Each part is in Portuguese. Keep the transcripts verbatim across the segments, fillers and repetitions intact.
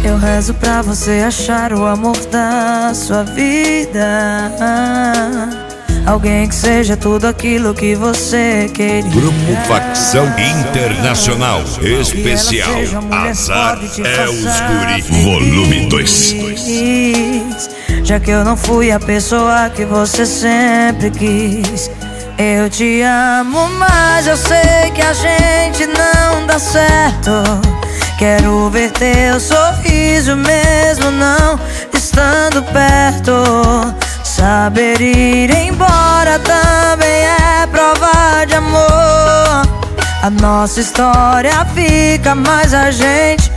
Eu rezo pra você achar o amor da sua vida, alguém que seja tudo aquilo que você queria. Grupo Facção Internacional Especial Azar é os Guri Volume dois. Já que eu não fui a pessoa que você sempre quis, eu te amo, mas eu sei que a gente não dá certo. Quero ver teu sorriso mesmo não estando perto. Saber ir embora também é prova de amor. A nossa história fica, mas a gente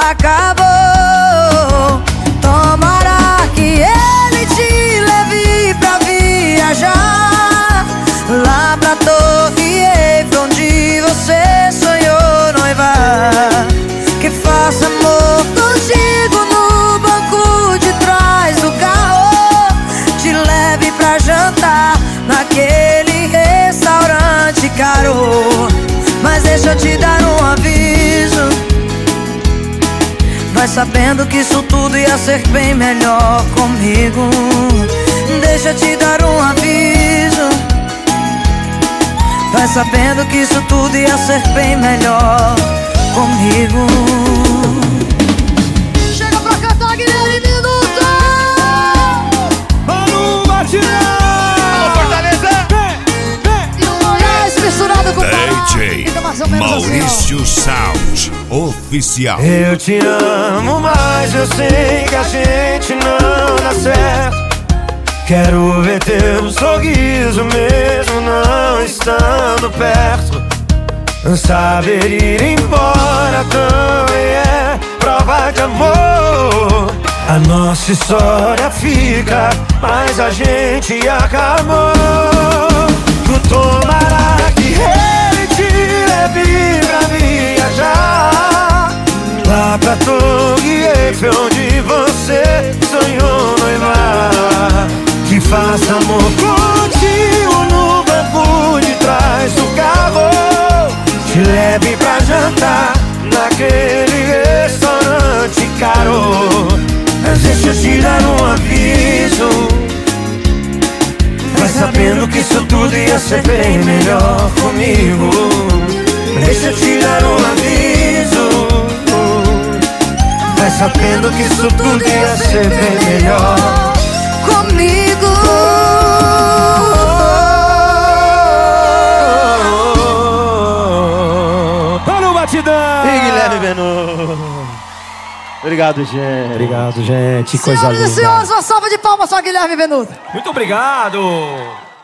acabou. Tomara que ele te leve pra viajar lá pra Torre Eiffel, onde você sonhou noivar. Que faça amor contigo no banco de trás do carro, te leve pra jantar naquele restaurante caro. Mas deixa eu te dar um aviso, vai sabendo que isso tudo ia ser bem melhor comigo. Deixa eu te dar um aviso, vai sabendo que isso tudo ia ser bem melhor comigo. Chega pra cantar, Guilherme Minuto! Mano Batidão! Alô, Fortaleza! E o Moraes misturado com o D J Maurício Sound Oficial. Eu te amo, mas eu sei que a gente não dá certo. Quero ver teu sorriso mesmo não estando perto. Saber ir embora também é prova de amor. A nossa história fica, mas a gente acabou. Tomara que ele te leve pra viajar lá pra Torre Eiffel, onde você sonhou noivar. Que faça amor contigo no banco de trás do carro, te leve pra jantar naquele restaurante caro. Mas deixa eu te dar um aviso, vai sabendo que isso tudo ia ser bem melhor comigo. Deixa eu te dar um aviso, vai sabendo que isso tudo ia ser bem melhor comigo. E Guilherme Venuto. Obrigado, gente. Obrigado, gente. Que coisa linda. Senhoras e senhores, uma salva de palmas só, Guilherme Venuto. Muito obrigado.